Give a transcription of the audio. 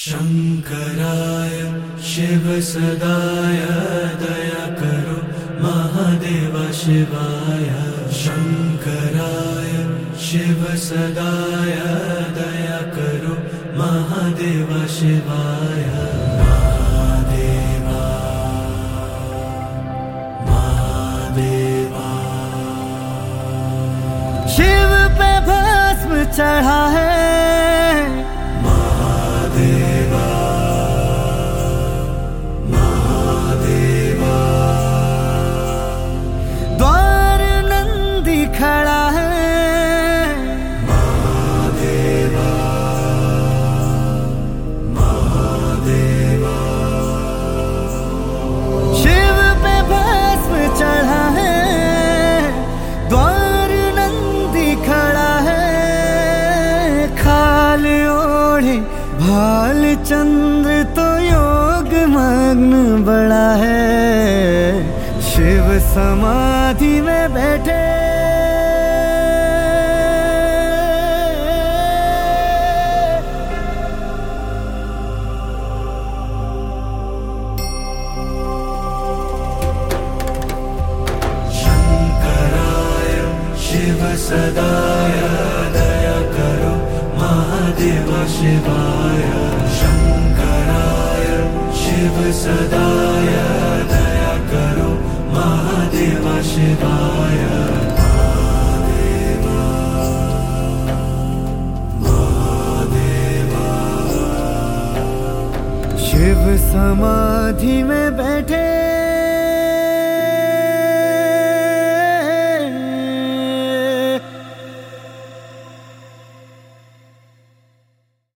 शंकराय शिव सदाय दया करो महादेव शिवाय। शंकराय शिव सदाय दया करो महादेव शिवाय। महादेवा महादेवा। शिव पे भस्म चढ़ा है महादेवा महादेवा। द्वार नंदी खड़ा है महादेवा महादेवा। शिव पे भस्म चढ़ा है, द्वार नंदी खड़ा है। खाल ओढ़े भाल चंद्र तो योग मग्न बड़ा है। शिव समाधि में बैठे शंकराय शिव सदाय दया करो महादेव शिवाय। शंकराय शिव सदाय दया करो महादेव शिवाय। महादेवा महादेवा। शिव समाधि में बैठे